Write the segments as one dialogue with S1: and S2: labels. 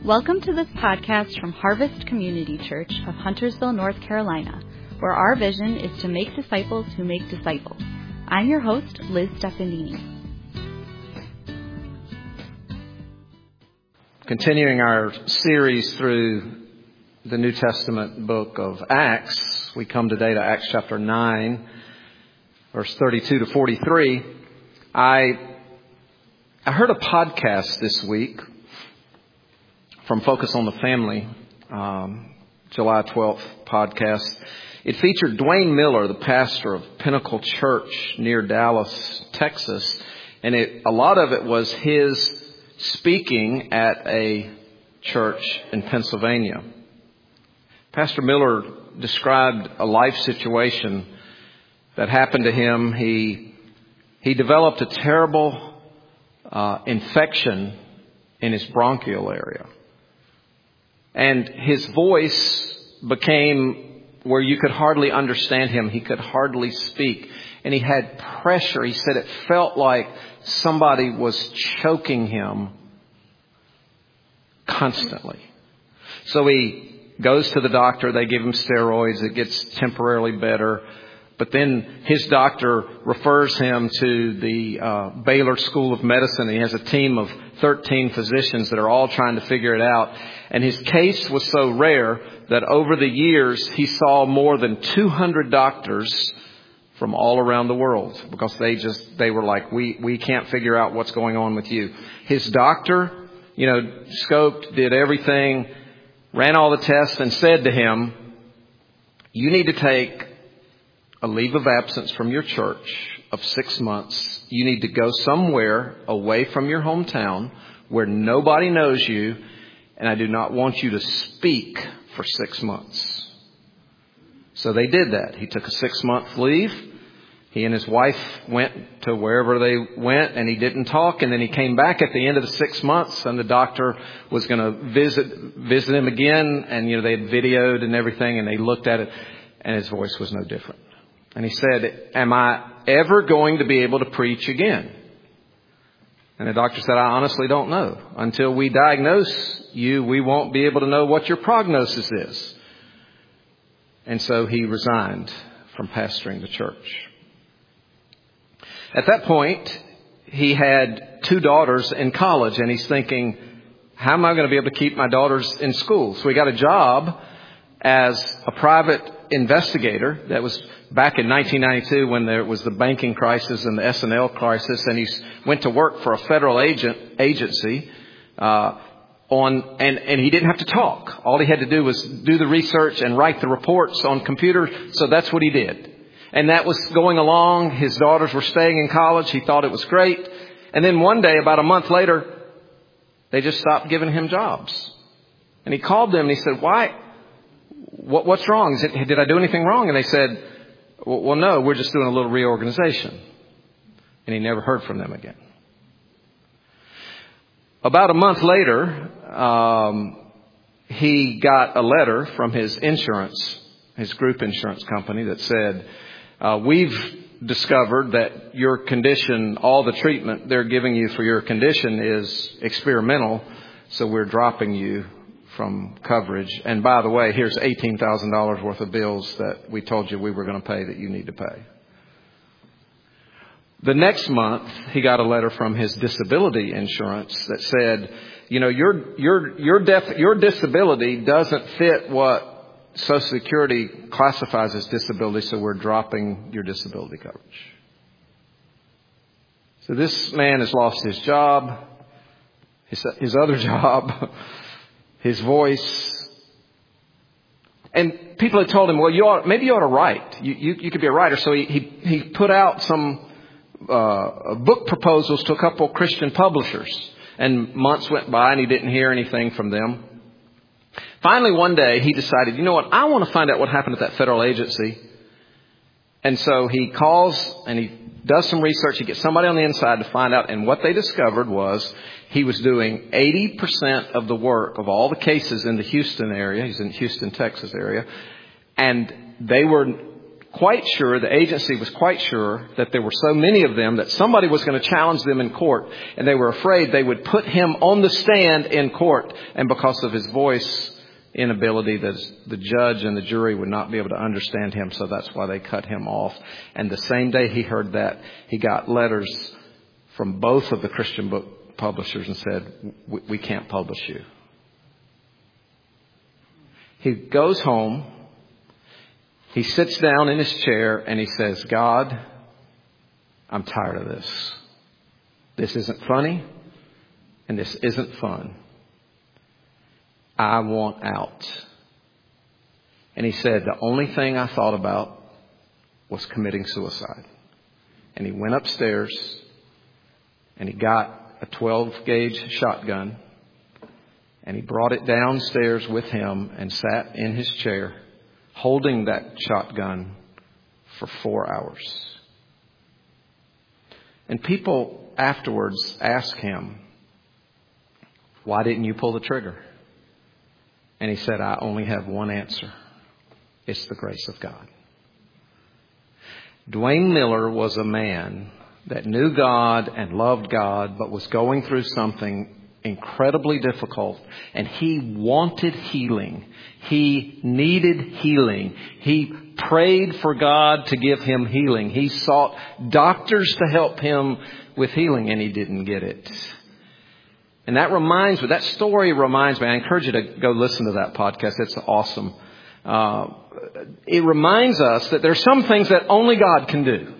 S1: Welcome to this podcast from Harvest Community Church of Huntersville, North Carolina, where our vision is to make disciples who make disciples. I'm your host, Liz Stefanini.
S2: Continuing our series through the New Testament book of Acts, we come today to Acts chapter 9, verse 32 to 43. I heard a podcast this week from Focus on the Family, July 12th podcast. It featured Dwayne Miller, the pastor of Pinnacle Church near Dallas, Texas. And a lot of it was his speaking at a church in Pennsylvania. Pastor Miller described a life situation that happened to him. He developed a terrible infection in his bronchial area. And his voice became where you could hardly understand him. He could hardly speak. And he had pressure. He said it felt like somebody was choking him constantly. So he goes to the doctor. They give him steroids. It gets temporarily better. But then his doctor refers him to the Baylor School of Medicine. He has a team of 13 physicians that are all trying to figure it out. And his case was so rare that over the years he saw more than 200 doctors from all around the world because they were like, we can't figure out what's going on with you. His doctor, scoped, did everything, ran all the tests and said to him, you need to take a leave of absence from your church of 6 months. You need to go somewhere away from your hometown where nobody knows you, and I do not want you to speak for 6 months. So they did that. He took a 6-month leave. He and his wife went to wherever they went, and he didn't talk. And then he came back at the end of the 6 months, and the doctor was going to visit him again. And, they had videoed and everything, and they looked at it, and his voice was no different. And he said, am I ever going to be able to preach again? And the doctor said, I honestly don't know. Until we diagnose you, we won't be able to know what your prognosis is. And so he resigned from pastoring the church. At that point, he had 2 daughters in college, and he's thinking, how am I going to be able to keep my daughters in school? So he got a job as a private investigator. That was back in 1992 when there was the banking crisis and the S&L crisis, and he went to work for a federal agency and he didn't have to talk. All he had to do was do the research and write the reports on computer. So that's what he did. And that was going along. His daughters were staying in college. He thought it was great. And then one day, about a month later, they just stopped giving him jobs. And he called them and he said, why? What's wrong? Did I do anything wrong? And they said, well, no, we're just doing a little reorganization. And he never heard from them again. About a month later, he got a letter from his group insurance company that said, we've discovered that your condition, all the treatment they're giving you for your condition is experimental, so we're dropping you from coverage. And by the way, here's $18,000 worth of bills that we told you we were going to pay that you need to pay. The next month, he got a letter from his disability insurance that said, your disability doesn't fit what Social Security classifies as disability, so we're dropping your disability coverage. So this man has lost his job, his other job, his voice. And people had told him, well, maybe you ought to write. You could be a writer. So he put out some book proposals to a couple of Christian publishers. And months went by and he didn't hear anything from them. Finally, one day he decided, I want to find out what happened at that federal agency. And so he calls and he does some research. He gets somebody on the inside to find out. And what they discovered was he was doing 80% of the work of all the cases in the Houston area. He's in Houston, Texas area. And they were quite sure, the agency was quite sure that there were so many of them that somebody was going to challenge them in court. And they were afraid they would put him on the stand in court. And because of his voice inability, the judge and the jury would not be able to understand him. So that's why they cut him off. And the same day he heard that, he got letters from both of the Christian book publishers and said, we can't publish you. He goes home. He sits down in his chair and he says, God, I'm tired of this. This isn't funny and this isn't fun. I want out. And he said, the only thing I thought about was committing suicide. And he went upstairs and he got a 12-gauge shotgun and he brought it downstairs with him and sat in his chair holding that shotgun for 4 hours. And people afterwards asked him, why didn't you pull the trigger? And he said, I only have one answer. It's the grace of God. Dwayne Miller was a man that knew God and loved God, but was going through something incredibly difficult, and he wanted healing. He needed healing. He prayed for God to give him healing. He sought doctors to help him with healing, and he didn't get it. And that story reminds me, I encourage you to go listen to that podcast. It's awesome. It reminds us that there's some things that only God can do.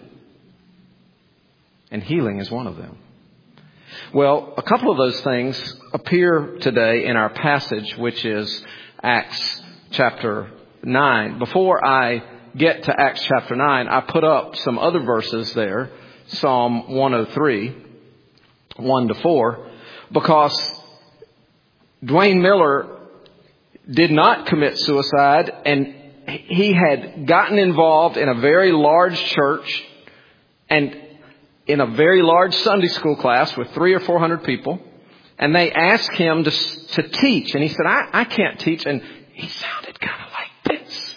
S2: And healing is one of them. Well, a couple of those things appear today in our passage, which is Acts chapter 9. Before I get to Acts chapter 9, I put up some other verses there. Psalm 103, 1-4, because Dwayne Miller did not commit suicide, and he had gotten involved in a very large church and in a very large Sunday school class with 300 or 400 people. And they asked him to teach. And he said, I can't teach. And he sounded kind of like this.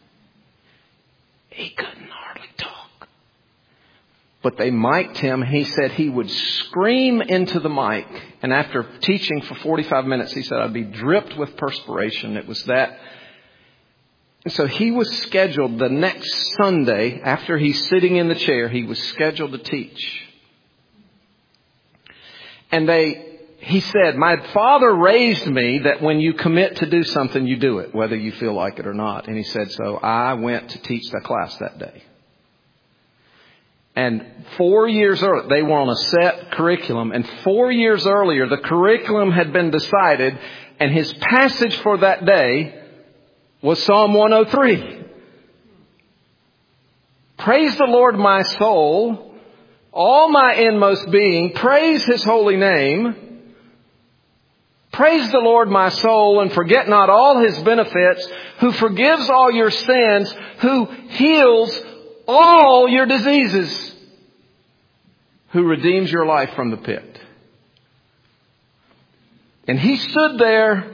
S2: He couldn't hardly talk. But they mic'd him. He said he would scream into the mic. And after teaching for 45 minutes, he said, I'd be dripped with perspiration. It was that. And so he was scheduled the next Sunday, after he's sitting in the chair, he was scheduled to teach. And he said, my father raised me that when you commit to do something, you do it, whether you feel like it or not. And he said, so I went to teach the class that day. And 4 years earlier, they were on a set curriculum. And 4 years earlier, the curriculum had been decided. And his passage for that day was Psalm 103. Praise the Lord, my soul, all my inmost being. Praise his holy name. Praise the Lord, my soul, and forget not all his benefits, who forgives all your sins, who heals all your diseases, who redeems your life from the pit. And he stood there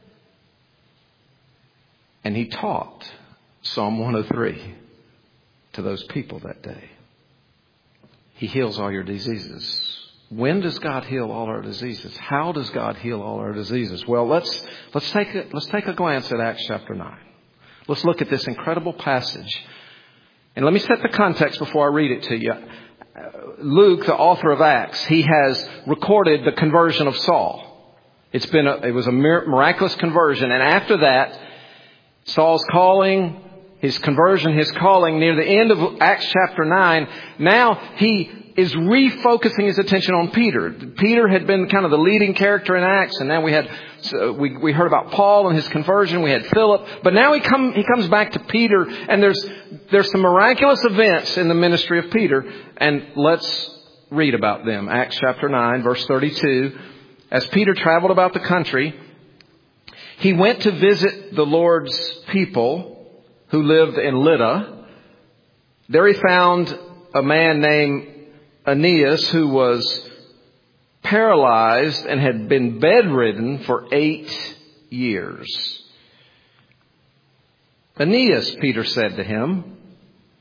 S2: and he taught Psalm 103 to those people that day. He heals all your diseases. When does God heal all our diseases? How does God heal all our diseases? Well, let's take a glance at Acts chapter 9. Let's look at this incredible passage. And let me set the context before I read it to you. Luke, the author of Acts, he has recorded the conversion of Saul. It was a miraculous conversion. And after that, Saul's calling, his conversion, his calling, near the end of Acts chapter 9, now he is refocusing his attention on Peter. Peter had been kind of the leading character in Acts, and now we heard about Paul and his conversion. We had Philip, but now he comes back to Peter, and there's some miraculous events in the ministry of Peter, and let's read about them. Acts chapter 9, verse 32. As Peter traveled about the country, he went to visit the Lord's people who lived in Lydda. There he found a man named Aeneas, who was paralyzed and had been bedridden for 8 years. Aeneas, Peter said to him,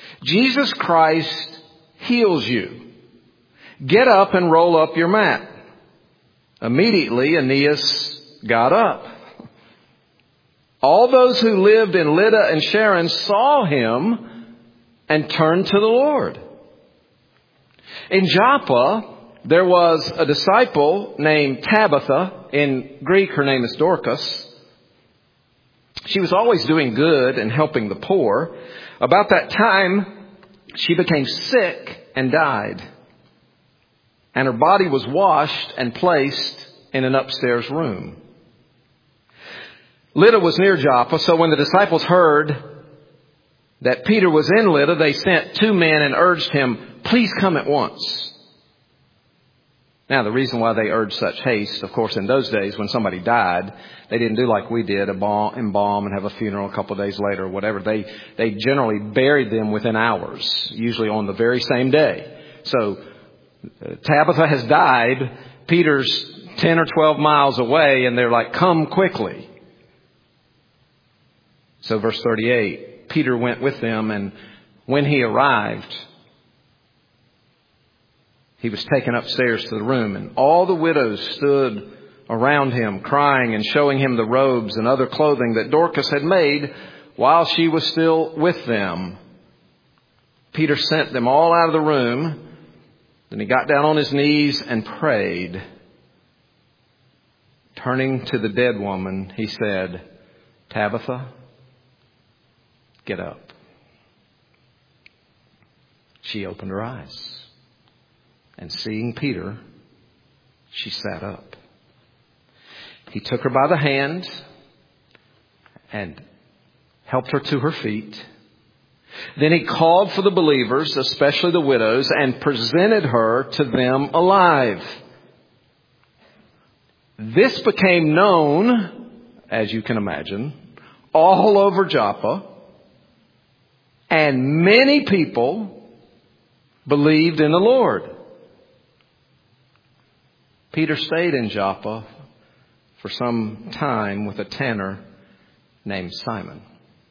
S2: Jesus Christ heals you. Get up and roll up your mat." Immediately, Aeneas got up. All those who lived in Lydda and Sharon saw him and turned to the Lord. In Joppa, there was a disciple named Tabitha. In Greek, her name is Dorcas. She was always doing good and helping the poor. About that time, she became sick and died. And her body was washed and placed in an upstairs room. Lydda was near Joppa, so when the disciples heard that Peter was in Lydda, they sent 2 men and urged him, "Please come at once." Now, the reason why they urged such haste, of course, in those days when somebody died, they didn't do like we did, embalm and have a funeral a couple of days later or whatever. They generally buried them within hours, usually on the very same day. So Tabitha has died. Peter's 10 or 12 miles away, and they're like, "Come quickly." So verse 38, Peter went with them, and when he arrived, he was taken upstairs to the room, and all the widows stood around him, crying and showing him the robes and other clothing that Dorcas had made while she was still with them. Peter sent them all out of the room. Then he got down on his knees and prayed. Turning to the dead woman, he said, "Tabitha, get up." She opened her eyes. And seeing Peter, she sat up. He took her by the hand and helped her to her feet. Then he called for the believers, especially the widows, and presented her to them alive. This became known, as you can imagine, all over Joppa, and many people believed in the Lord. Peter stayed in Joppa for some time with a tanner named Simon.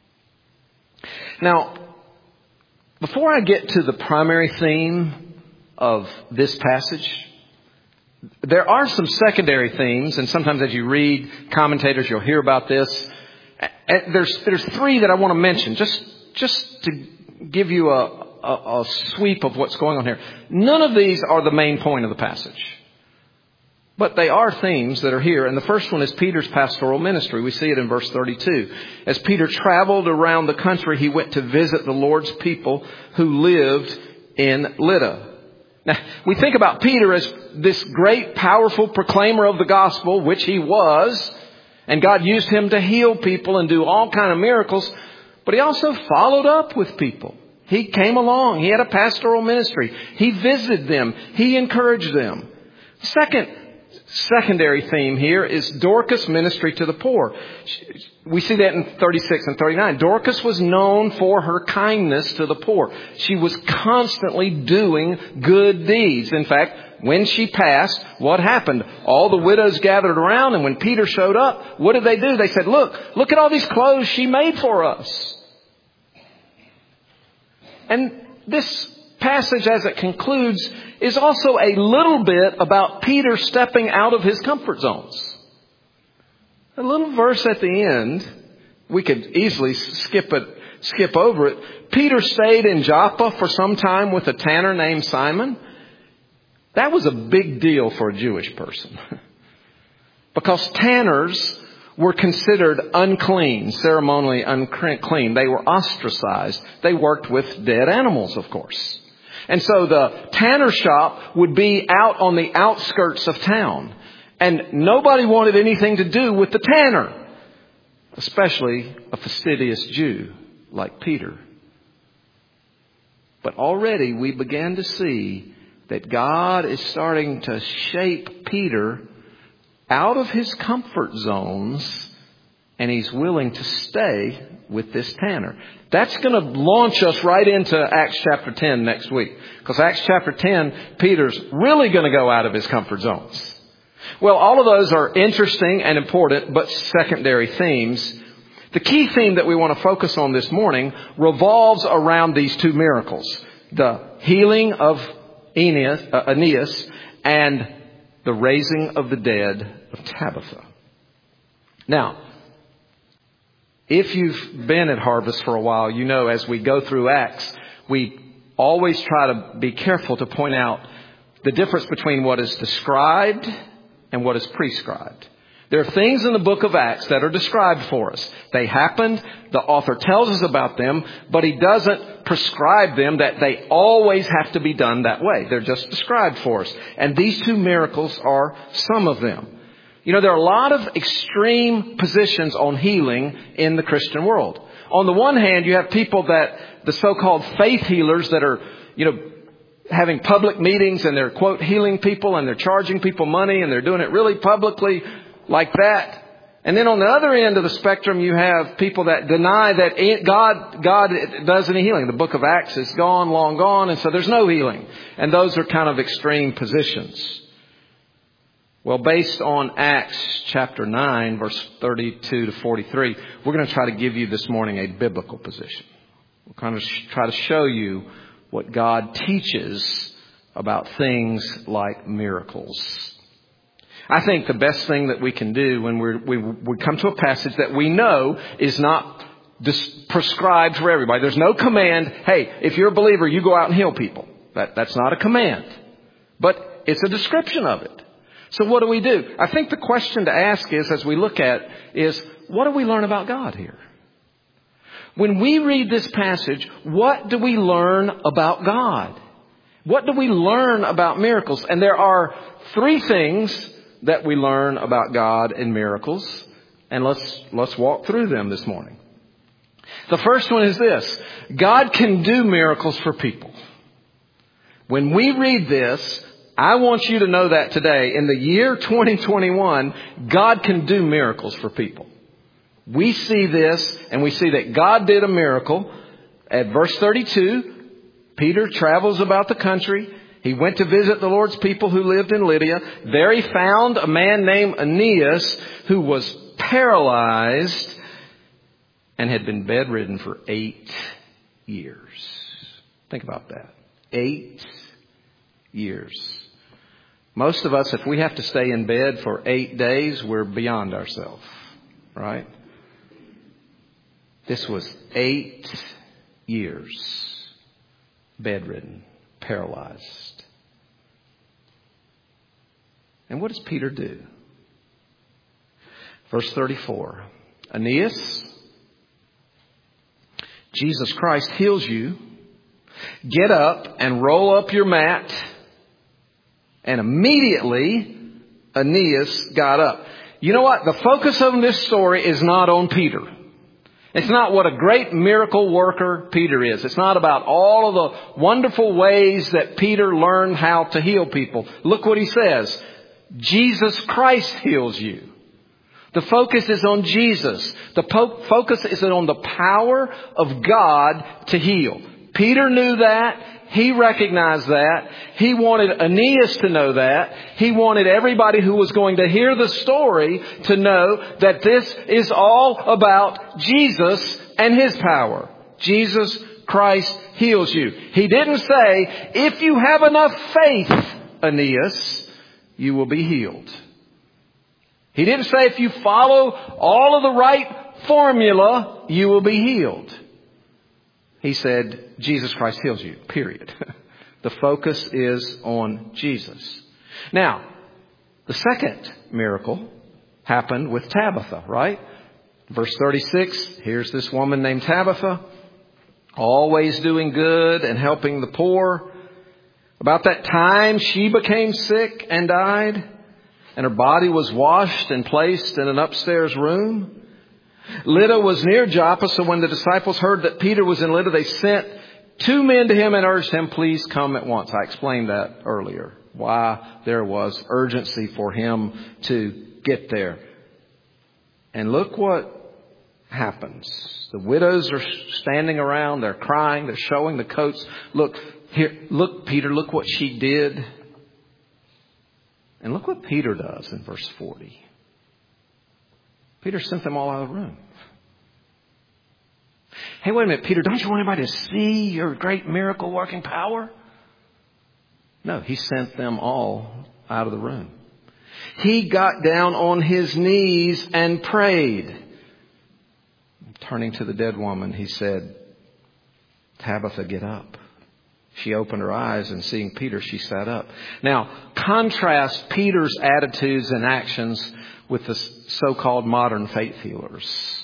S2: Now, before I get to the primary theme of this passage, there are some secondary themes, and sometimes as you read commentators, you'll hear about this. There's 3 that I want to mention, just to give you a sweep of what's going on here. None of these are the main point of the passage, but they are themes that are here. And the first one is Peter's pastoral ministry. We see it in verse 32. As Peter traveled around the country, he went to visit the Lord's people who lived in Lydda. Now, we think about Peter as this great, powerful proclaimer of the gospel, which he was. And God used him to heal people and do all kind of miracles. But he also followed up with people. He came along. He had a pastoral ministry. He visited them. He encouraged them. Secondary theme here is Dorcas' ministry to the poor. We see that in 36 and 39. Dorcas was known for her kindness to the poor. She was constantly doing good deeds. In fact, when she passed, what happened? All the widows gathered around, and when Peter showed up, what did they do? They said, look at all these clothes she made for us. And this passage, as it concludes, is also a little bit about Peter stepping out of his comfort zones. A little verse at the end, we could easily skip over it. Peter stayed in Joppa for some time with a tanner named Simon. That was a big deal for a Jewish person, because tanners were considered unclean, ceremonially unclean. They were ostracized. They worked with dead animals, of course. And so the tanner shop would be out on the outskirts of town. And nobody wanted anything to do with the tanner, especially a fastidious Jew like Peter. But already we began to see that God is starting to shape Peter out of his comfort zones, and he's willing to stay with this tanner. That's going to launch us right into Acts chapter 10 next week. Because Acts chapter 10, Peter's really going to go out of his comfort zones. Well, all of those are interesting and important, but secondary themes. The key theme that we want to focus on this morning revolves around these two miracles. The healing of Aeneas and the raising of the dead of Tabitha. Now, if you've been at Harvest for a while, you know as we go through Acts, we always try to be careful to point out the difference between what is described and what is prescribed. There are things in the book of Acts that are described for us. They happened. The author tells us about them, but he doesn't prescribe them that they always have to be done that way. They're just described for us. And these two miracles are some of them. You know, there are a lot of extreme positions on healing in the Christian world. On the one hand, you have people that, the so-called faith healers that are, having public meetings and they're, quote, healing people and they're charging people money and they're doing it really publicly like that. And then on the other end of the spectrum, you have people that deny that God does any healing. The book of Acts is gone, long gone, and so there's no healing. And those are kind of extreme positions. Well, based on Acts chapter 9, verse 32 to 43, we're going to try to give you this morning a biblical position. We'll kind of try to show you what God teaches about things like miracles. I think the best thing that we can do when we come to a passage that we know is not prescribed for everybody. There's no command, hey, if you're a believer, you go out and heal people. That's not a command. But it's a description of it. So what do? I think the question to ask is, as we look at, is what do we learn about God here? When we read this passage, what do we learn about God? What do we learn about miracles? And there are three things that we learn about God and miracles. And let's walk through them this morning. The first one is this. God can do miracles for people. When we read this, I want you to know that today, in the year 2021, God can do miracles for people. We see this, and we see that God did a miracle. At verse 32, Peter travels about the country. He went to visit the Lord's people who lived in Lydia. There he found a man named Aeneas who was paralyzed and had been bedridden for 8 years. Think about that. 8 years. Most of us, if we have to stay in bed for 8 days, we're beyond ourselves, right? This was 8 years bedridden, paralyzed. And what does Peter do? Verse 34. Aeneas, Jesus Christ heals you. Get up and roll up your mat. And immediately, Aeneas got up. You know what? The focus of this story is not on Peter. It's not what a great miracle worker Peter is. It's not about all of the wonderful ways that Peter learned how to heal people. Look what he says. Jesus Christ heals you. The focus is on Jesus. The focus is on the power of God to heal. Peter knew that. He recognized that. He wanted Aeneas to know that. He wanted everybody who was going to hear the story to know that this is all about Jesus and His power. Jesus Christ heals you. He didn't say, if you have enough faith, Aeneas, you will be healed. He didn't say, if you follow all of the right formula, you will be healed. He said, Jesus Christ heals you, period. The focus is on Jesus. Now, the second miracle happened with Tabitha, right? Verse 36, here's this woman named Tabitha, always doing good and helping the poor. About that time, she became sick and died, and her body was washed and placed in an upstairs room. Lydda was near Joppa, so when the disciples heard that Peter was in Lydda, they sent 2 men to him and urged him, please come at once. I explained that earlier, why there was urgency for him to get there. And look what happens. The widows are standing around, they're crying, they're showing the coats. Look, here, look, Peter, look what she did. And look what Peter does in verse 40. Peter sent them all out of the room. Hey, wait a minute, Peter, don't you want anybody to see your great miracle working power? No, he sent them all out of the room. He got down on his knees and prayed. Turning to the dead woman, he said, Tabitha, get up. She opened her eyes, and seeing Peter, she sat up. Now, contrast Peter's attitudes and actions with the so-called modern faith healers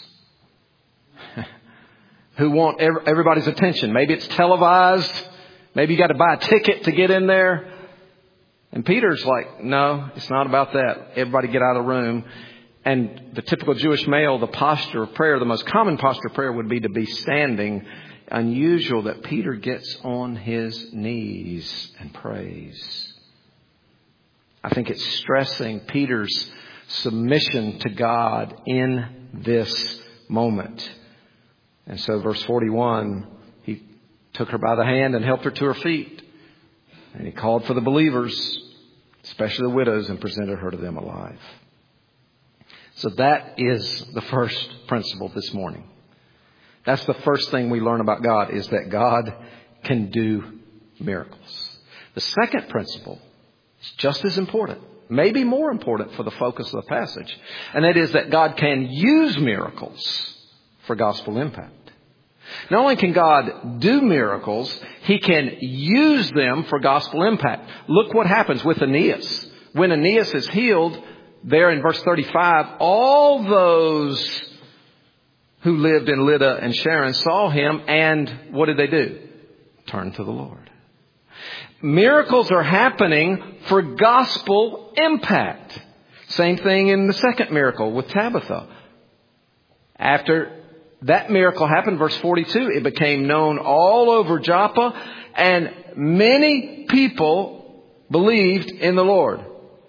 S2: who want everybody's attention. Maybe it's televised. Maybe you got to buy a ticket to get in there. And Peter's like, no, it's not about that. Everybody get out of the room. And the typical Jewish male, the posture of prayer, the most common posture of prayer would be to be standing. Unusual that Peter gets on his knees and prays. I think it's stressing Peter's submission to God in this moment. And so verse 41, he took her by the hand and helped her to her feet. And he called for the believers, especially the widows, and presented her to them alive. So that is the first principle this morning. That's the first thing we learn about God, is that God can do miracles. The second principle is just as important, maybe more important for the focus of the passage. And that is that God can use miracles for gospel impact. Not only can God do miracles, He can use them for gospel impact. Look what happens with Aeneas. When Aeneas is healed, there in verse 35, all those who lived in Lydda and Sharon saw him, and what did they do? Turn to the Lord. Miracles are happening for gospel impact. Same thing in the second miracle with Tabitha. After that miracle happened, verse 42, it became known all over Joppa, and many people believed in the Lord.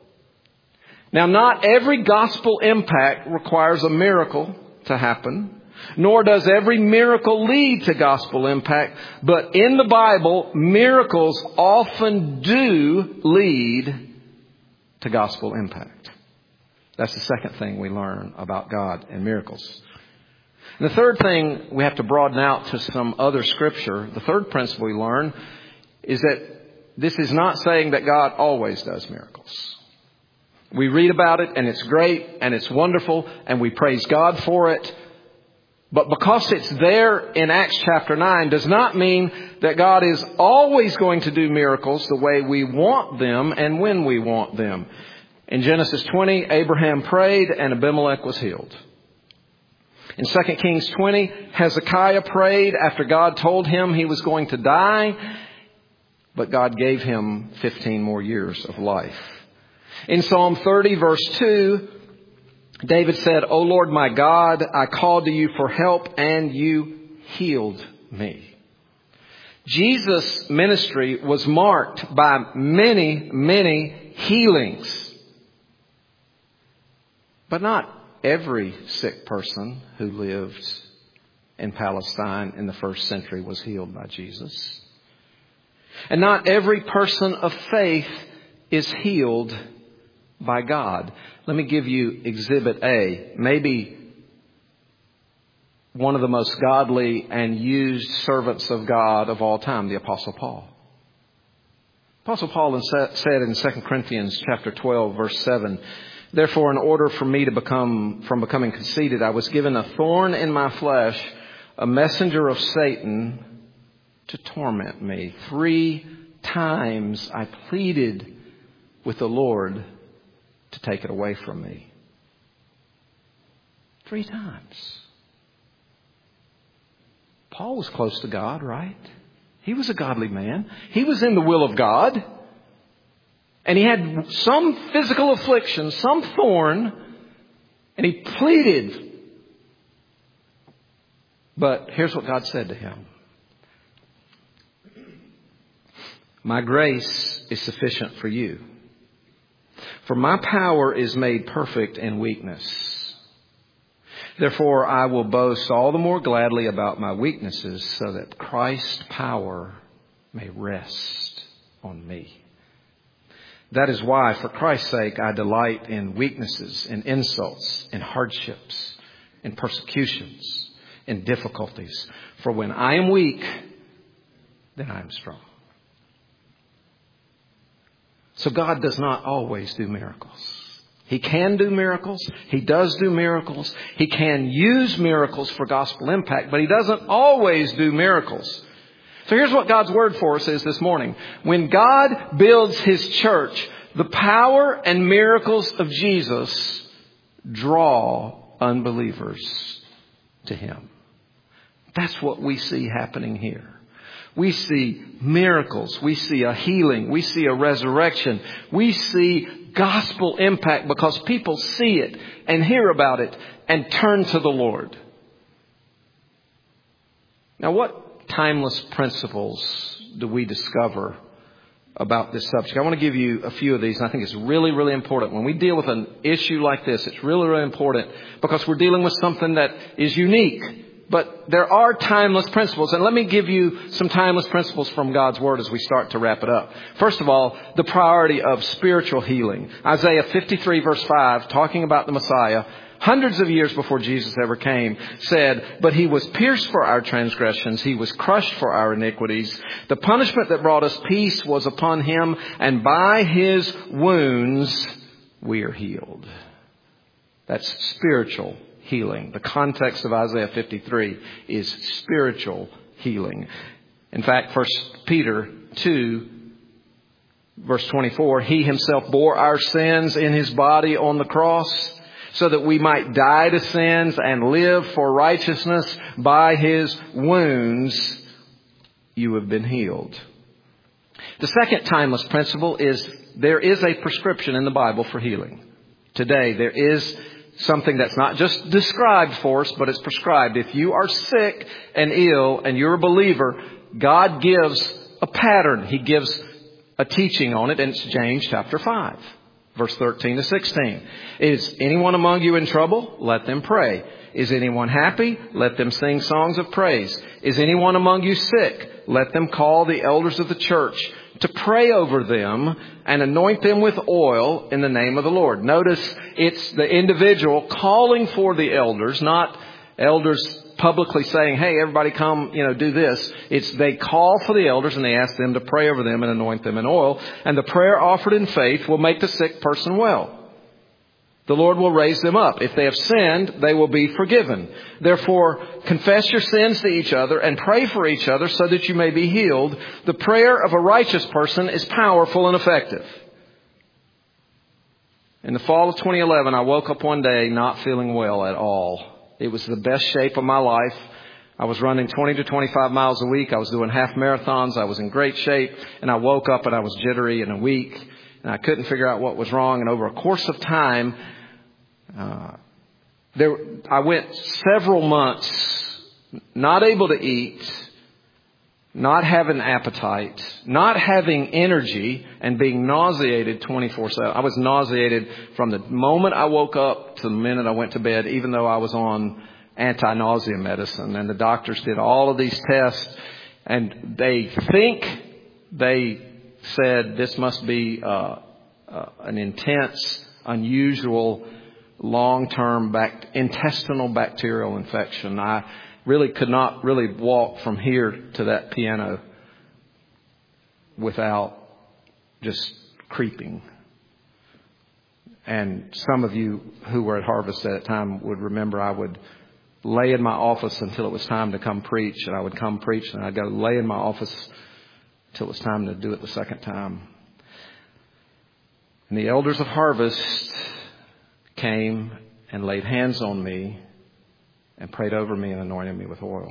S2: Now, not every gospel impact requires a miracle to happen, nor does every miracle lead to gospel impact. But in the Bible, miracles often do lead to gospel impact. That's the second thing we learn about God and miracles. And the third thing we have to broaden out to some other scripture. The third principle we learn is that this is not saying that God always does miracles. We read about it, and it's great, and it's wonderful, and we praise God for it. But because it's there in Acts chapter 9 does not mean that God is always going to do miracles the way we want them and when we want them. In Genesis 20, Abraham prayed and Abimelech was healed. In 2 Kings 20, Hezekiah prayed after God told him he was going to die, but God gave him 15 more years of life. In Psalm 30, verse 2, David said, O Lord my God, I called to you for help and you healed me. Jesus' ministry was marked by many, many healings. But not every sick person who lived in Palestine in the first century was healed by Jesus. And not every person of faith is healed by God. Let me give you Exhibit A. Maybe one of the most godly and used servants of God of all time, the Apostle Paul. Apostle Paul said in 2 Corinthians chapter 12, verse 7, Therefore, in order for me to becoming conceited, I was given a thorn in my flesh, a messenger of Satan to torment me. 3 times I pleaded with the Lord to take it away from me. 3 times. Paul was close to God, right? He was a godly man. He was in the will of God. And he had some physical affliction, some thorn, and he pleaded. But here's what God said to him. My grace is sufficient for you. For my power is made perfect in weakness. Therefore, I will boast all the more gladly about my weaknesses so that Christ's power may rest on me. That is why, for Christ's sake, I delight in weaknesses, in insults, in hardships, in persecutions, in difficulties. For when I am weak, then I am strong. So God does not always do miracles. He can do miracles. He does do miracles. He can use miracles for gospel impact, but He doesn't always do miracles. So here's what God's word for us is this morning. When God builds His church, the power and miracles of Jesus draw unbelievers to Him. That's what we see happening here. We see miracles. We see a healing. We see a resurrection. We see gospel impact because people see it and hear about it and turn to the Lord. Now, what timeless principles do we discover about this subject? I want to give you a few of these, and I think it's really, really important. When we deal with an issue like this, it's really, really important because we're dealing with something that is unique. But there are timeless principles. And let me give you some timeless principles from God's Word as we start to wrap it up. First of all, the priority of spiritual healing. Isaiah 53 verse 5, talking about the Messiah, hundreds of years before Jesus ever came, said, "But He was pierced for our transgressions. He was crushed for our iniquities. The punishment that brought us peace was upon Him, and by His wounds we are healed." That's spiritual healing. The context of Isaiah 53 is spiritual healing. In fact, 1 Peter 2, verse 24, He Himself bore our sins in His body on the cross so that we might die to sins and live for righteousness. By His wounds you have been healed. The second timeless principle is there is a prescription in the Bible for healing. Today there is something that's not just described for us, but it's prescribed. If you are sick and ill and you're a believer, God gives a pattern. He gives a teaching on it, and it's James chapter 5, verse 13 to 16. Is anyone among you in trouble? Let them pray. Is anyone happy? Let them sing songs of praise. Is anyone among you sick? Let them call the elders of the church to pray over them and anoint them with oil in the name of the Lord. Notice it's the individual calling for the elders, not elders publicly saying, "Hey, everybody come, do this." It's they call for the elders and they ask them to pray over them and anoint them in oil. And the prayer offered in faith will make the sick person well. The Lord will raise them up. If they have sinned, they will be forgiven. Therefore, confess your sins to each other and pray for each other so that you may be healed. The prayer of a righteous person is powerful and effective. In the fall of 2011, I woke up one day not feeling well at all. It was the best shape of my life. I was running 20 to 25 miles a week. I was doing half marathons. I was in great shape. And I woke up and I was jittery and weak. And I couldn't figure out what was wrong. And over a course of time, I went several months not able to eat, not having appetite, not having energy, and being nauseated 24/7. I was nauseated from the moment I woke up to the minute I went to bed, even though I was on anti-nausea medicine. And the doctors did all of these tests, and they said this must be an intense, unusual, long-term intestinal bacterial infection. I really could not really walk from here to that piano without just creeping. And some of you who were at Harvest at that time would remember I would lay in my office until it was time to come preach. And I would come preach and I'd go lay in my office until it was time to do it the second time. And the elders of Harvest came and laid hands on me and prayed over me and anointed me with oil.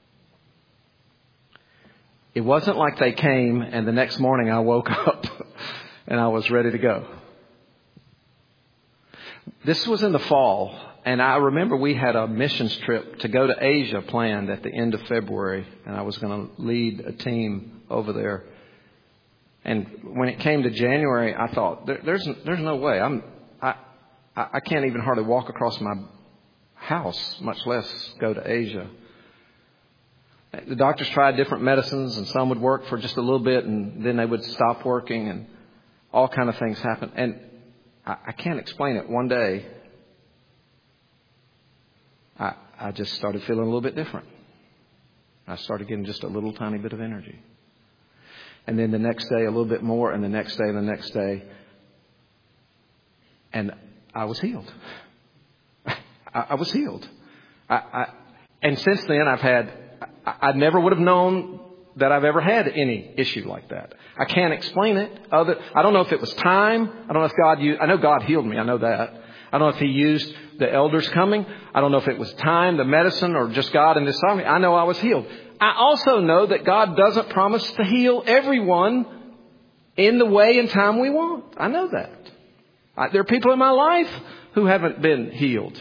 S2: It wasn't like they came and the next morning I woke up and I was ready to go. This was in the fall, and I remember we had a missions trip to go to Asia planned at the end of February, and I was going to lead a team over there. And when it came to January, I thought, there's no way. I can't even hardly walk across my house, much less go to Asia. The doctors tried different medicines, and some would work for just a little bit, and then they would stop working, and all kind of things happened. And I can't explain it. One day, I just started feeling a little bit different. I started getting just a little tiny bit of energy. And then the next day, a little bit more, and the next day, and the next day. And I was healed. I was healed. And since then, I never would have known that I've ever had any issue like that. I can't explain it. I don't know if it was time. I don't know if God used, I know God healed me. I know that. I don't know if He used the elders coming. I don't know if it was time, the medicine, or just God in this time. I know I was healed. I also know that God doesn't promise to heal everyone in the way and time we want. I know that. There are people in my life who haven't been healed.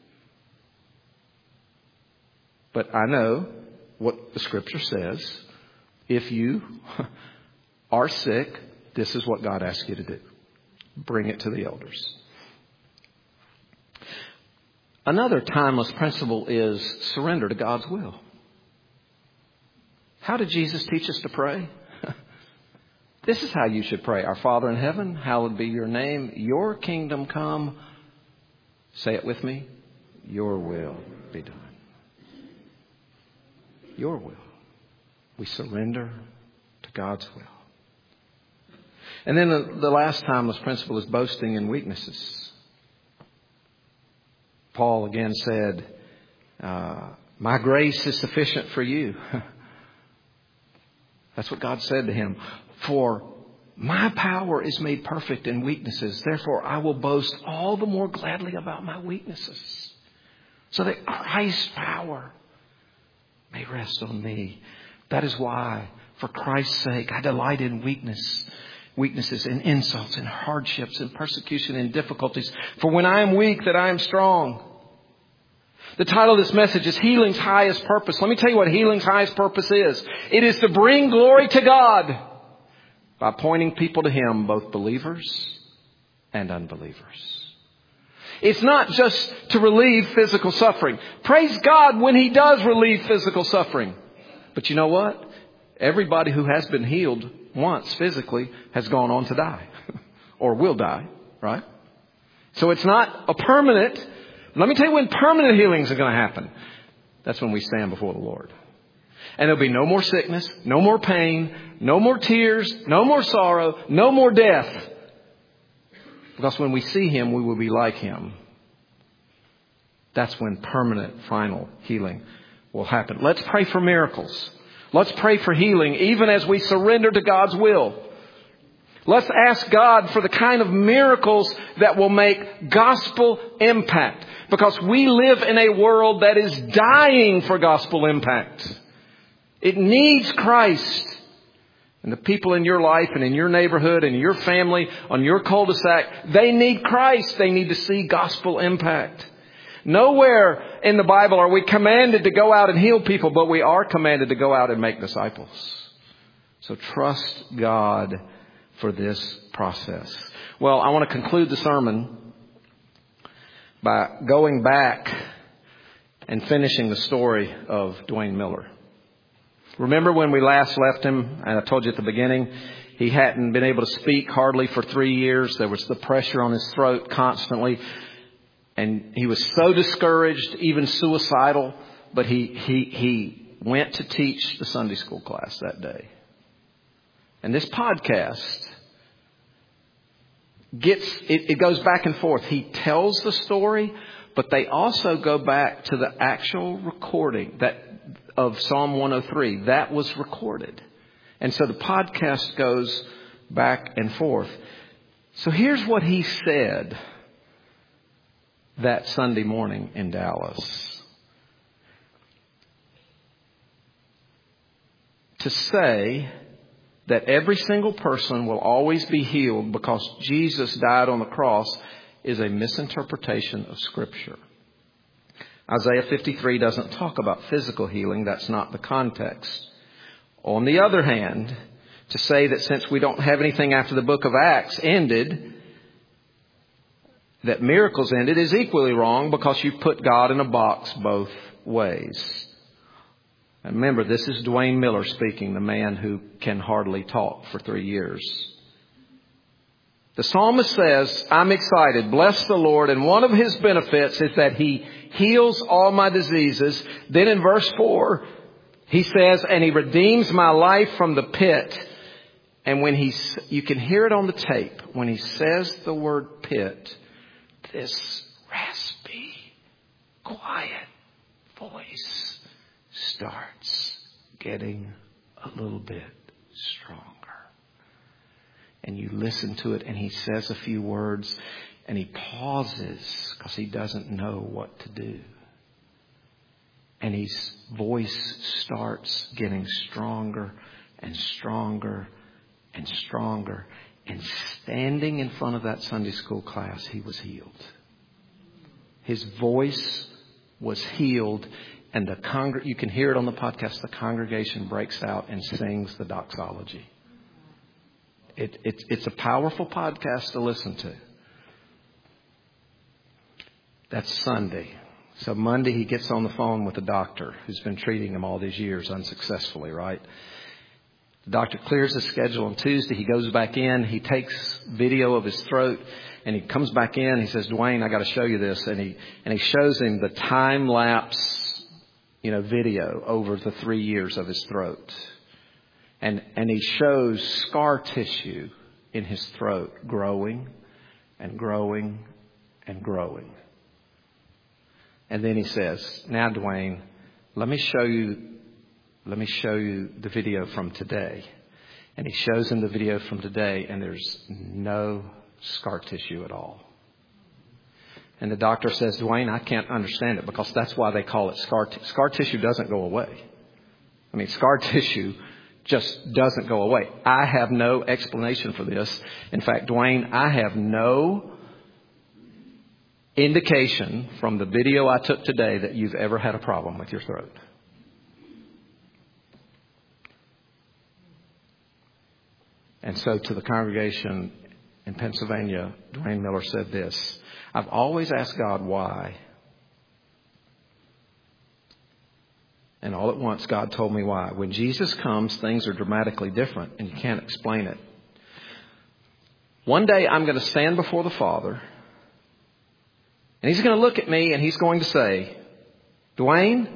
S2: But I know what the Scripture says. If you are sick, this is what God asks you to do. Bring it to the elders. Another timeless principle is surrender to God's will. How did Jesus teach us to pray? This is how you should pray. Our Father in heaven, hallowed be your name. Your kingdom come. Say it with me. Your will be done. Your will. We surrender to God's will. And then the last timeless principle is boasting in weaknesses. Paul again said, my grace is sufficient for you. That's what God said to him. For my power is made perfect in weaknesses. Therefore, I will boast all the more gladly about my weaknesses, so that Christ's power may rest on me. That is why, for Christ's sake, I delight in weaknesses, in insults, in hardships, in persecution, in difficulties. For when I am weak, that I am strong. The title of this message is Healing's Highest Purpose. Let me tell you what healing's highest purpose is. It is to bring glory to God by pointing people to Him, both believers and unbelievers. It's not just to relieve physical suffering. Praise God when He does relieve physical suffering. But you know what? Everybody who has been healed once physically has gone on to die or will die, right? So it's not a permanent. Let me tell you when permanent healings are going to happen. That's when we stand before the Lord. And there'll be no more sickness, no more pain, no more tears, no more sorrow, no more death. Because when we see Him, we will be like Him. That's when permanent, final healing will happen. Let's pray for miracles. Let's pray for healing, even as we surrender to God's will. Let's ask God for the kind of miracles that will make gospel impact. Because we live in a world that is dying for gospel impact. It needs Christ. And the people in your life and in your neighborhood and in your family, on your cul-de-sac, they need Christ. They need to see gospel impact. Nowhere in the Bible are we commanded to go out and heal people, but we are commanded to go out and make disciples. So trust God for this process. Well, I want to conclude the sermon by going back and finishing the story of Dwayne Miller. Remember when we last left him, and I told you at the beginning, he hadn't been able to speak hardly for 3 years. There was the pressure on his throat constantly. And he was so discouraged, even suicidal, but he went to teach the Sunday school class that day. And this podcast it goes back and forth. He tells the story, but they also go back to the actual recording of Psalm 103. That was recorded. And so the podcast goes back and forth. So here's what he said that Sunday morning in Dallas. To say that every single person will always be healed because Jesus died on the cross is a misinterpretation of Scripture. Isaiah 53 doesn't talk about physical healing. That's not the context. On the other hand, to say that since we don't have anything after the book of Acts ended, that miracles ended is equally wrong because you put God in a box both ways. And remember, this is Dwayne Miller speaking, the man who can hardly talk for 3 years. The psalmist says, I'm excited. Bless the Lord. And one of his benefits is that he heals all my diseases. Then in verse 4, he says, and he redeems my life from the pit. And when you can hear it on the tape, when he says the word pit, this raspy, quiet voice starts getting a little bit stronger. And you listen to it and he says a few words and he pauses because he doesn't know what to do. And his voice starts getting stronger and stronger and stronger. And standing in front of that Sunday school class, he was healed. His voice was healed. And you can hear it on the podcast. The congregation breaks out and sings the doxology. It's a powerful podcast to listen to. That's Sunday. So Monday he gets on the phone with the doctor who's been treating him all these years unsuccessfully, right? The doctor clears his schedule on Tuesday. He goes back in. He takes video of his throat and he comes back in. He says, Dwayne, I got to show you this. And he shows him the time lapse, video over the 3 years of his throat. And he shows scar tissue in his throat growing and growing and growing. And then he says, now, Dwayne, let me show you the video from today. And he shows him the video from today, and there's no scar tissue at all. And the doctor says, Dwayne, I can't understand it because that's why they call it scar tissue. Scar tissue doesn't go away. Scar tissue just doesn't go away. I have no explanation for this. In fact, Dwayne, I have no indication from the video I took today that you've ever had a problem with your throat. And so to the congregation in Pennsylvania, Dwayne Miller said this, I've always asked God why. And all at once, God told me why. When Jesus comes, things are dramatically different, and you can't explain it. One day, I'm going to stand before the Father, and He's going to look at me, and He's going to say, Dwayne,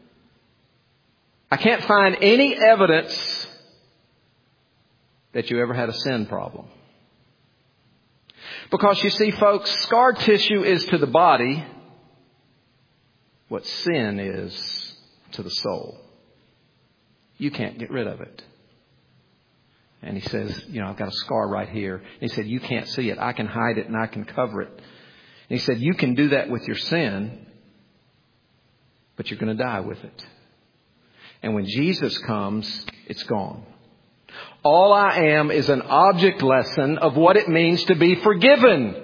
S2: I can't find any evidence that you ever had a sin problem. Because you see, folks, scar tissue is to the body what sin is to the soul. You can't get rid of it. And he says, I've got a scar right here. And he said, you can't see it. I can hide it and I can cover it. And he said, you can do that with your sin, but you're going to die with it. And when Jesus comes, it's gone. All I am is an object lesson of what it means to be forgiven.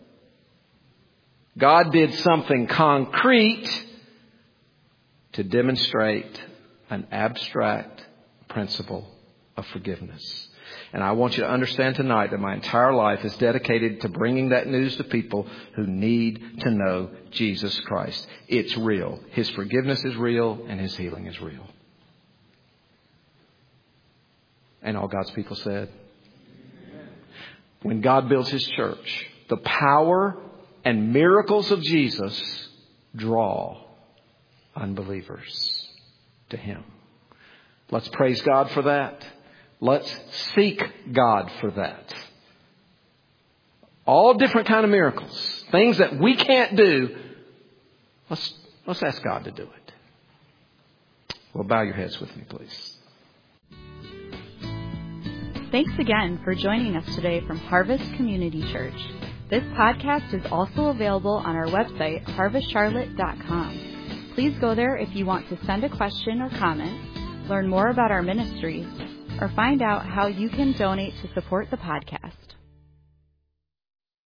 S2: God did something concrete to demonstrate an abstract principle of forgiveness. And I want you to understand tonight that my entire life is dedicated to bringing that news to people who need to know Jesus Christ. It's real. His forgiveness is real and His healing is real. And all God's people said, when God builds His church, the power and miracles of Jesus draw unbelievers to Him. Let's praise God for that. Let's seek God for that. All different kind of miracles, things that we can't do. Let's ask God to do it. Well, bow your heads with me, please.
S1: Thanks again for joining us today from Harvest Community Church. This podcast is also available on our website, harvestcharlotte.com. Please go there if you want to send a question or comment, learn more about our ministry, or find out how you can donate to support the podcast.